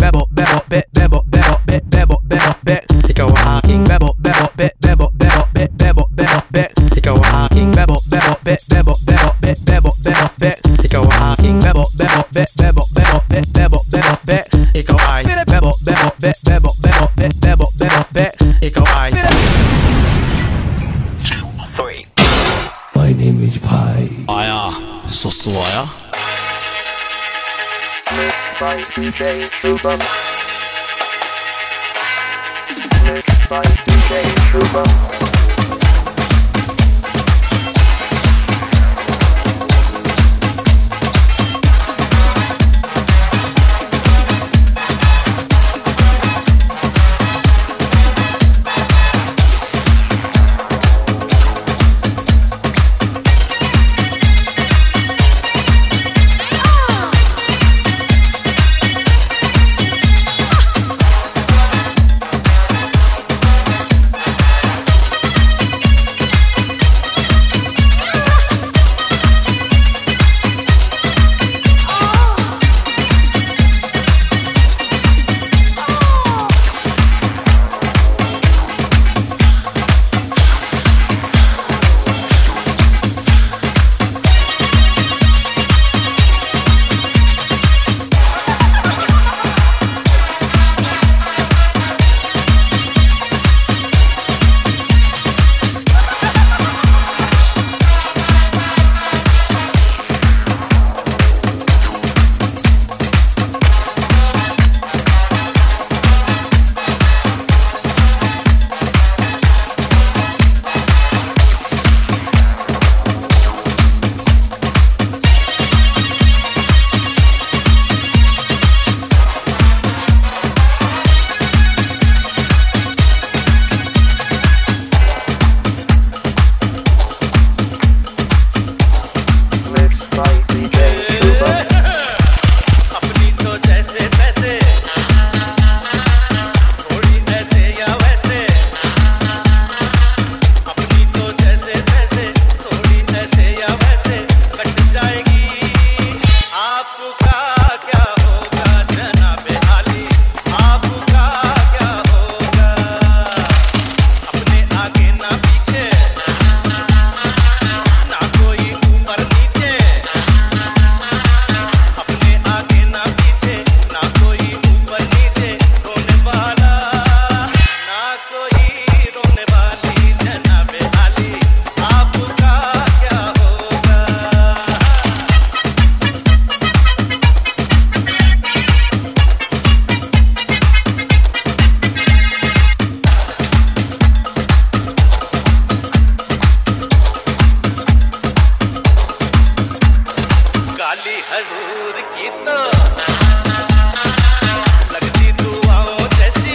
bebo, bebo, be, bebo, bebo, be, bebo, bebo, be. Ikaw ang aking Bebo, bebo, be, bebo, bebo, be, bebo, bebo, be. Ikaw ang aking Bebo, bebo, be, bebo, bebo, be, bebo, bebo, be. Ikaw ang aking Bebo, bebo, be, bebo, bebo, be, bebo, bebo, be. Ikaw ay Bebo, bebo, be, bebo, bebo, be, bebo, bebo, be. Ikaw ay 3. My name is Pai. Aya, suswaya Mixed by DJ Shubham. Mixed by DJ Shubham. हजूर की तो लगती दुआओं जैसी,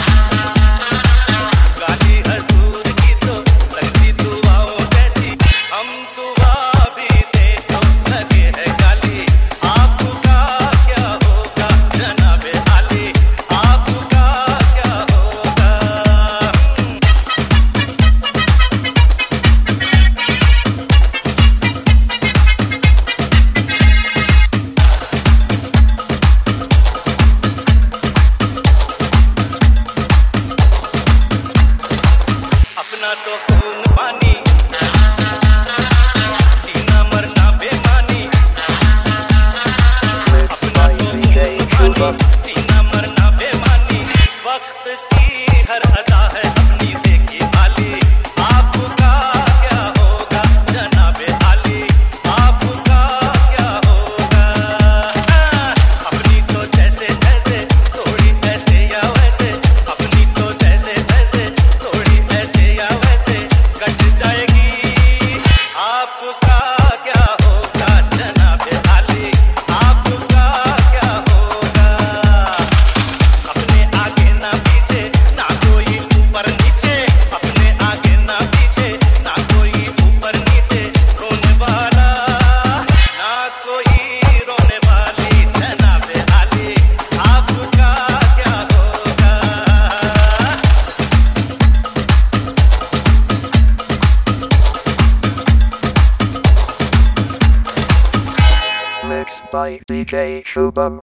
गाली हजूर की तो लगती दुआओं जैसी। हम दुआ भी दे तो लगे है गाली, आपका क्या होगा जनाबे आली, आपका क्या होगा। अपना तो खून पानी, जीना मरना बेमानी, अपना तो खून पानी, जीना मरना बेमानी। वक्त की हर अदा है अपनी देखी हाली, आपका क्या होगा जनाबे आली, आपका क्या होगा। अपनी तो जैसे जैसे थोड़ी ऐसे या वैसे, अपनी तो जैसे जैसे थोड़ी ऐसे या वैसे कट जाएगी। आपका क्या होगा जनाबे आली, आपका क्या होगा। अपने आगे ना पीछे ना कोई ऊपर नीचे, अपने आगे ना पीछे ना कोई ऊपर नीचे, रोने वाला ना कोई रोने वाली जनाबे आली, आपका क्या होगा। Mixed by DJ Shubham.